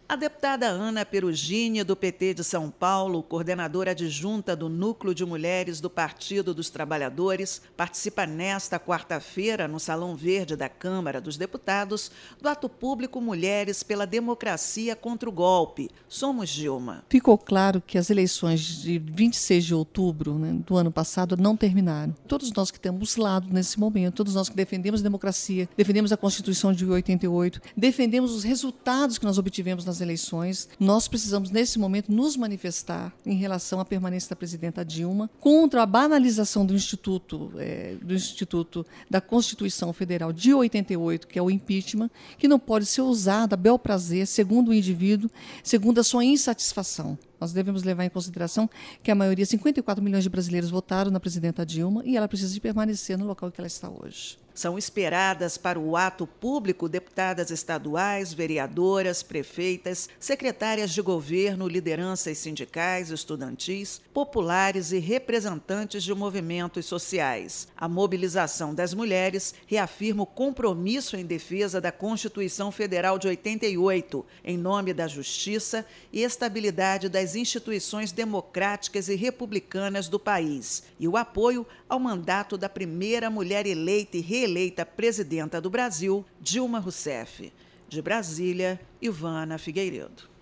A deputada Ana Perugini, do PT de São Paulo, coordenadora adjunta do Núcleo de Mulheres do Partido dos Trabalhadores, participa nesta quarta-feira, no Salão Verde da Câmara dos Deputados, do ato público Mulheres pela Democracia contra o Golpe. Somos Dilma. Ficou claro que as eleições de 26 de outubro, do ano passado não terminaram. Todos nós que temos lado nesse momento, todos nós que defendemos a democracia, defendemos a Constituição de 88, defendemos os resultados que nós obtivemos nas eleições, nós precisamos, nesse momento, nos manifestar em relação à permanência da presidenta Dilma, contra a banalização do Instituto da Constituição Federal de 88, que é o impeachment, que não pode ser usado a bel prazer, segundo o indivíduo, segundo a sua insatisfação. Nós devemos levar em consideração que a maioria, 54 milhões de brasileiros, votaram na presidenta Dilma e ela precisa de permanecer no local que ela está hoje. São esperadas para o ato público deputadas estaduais, vereadoras, prefeitas, secretárias de governo, lideranças sindicais, estudantis, populares e representantes de movimentos sociais. A mobilização das mulheres reafirma o compromisso em defesa da Constituição Federal de 88, em nome da justiça e estabilidade das instituições democráticas e republicanas do país, e o apoio ao mandato da primeira mulher eleita e reeleita presidenta do Brasil, Dilma Rousseff. De Brasília, Ivana Figueiredo.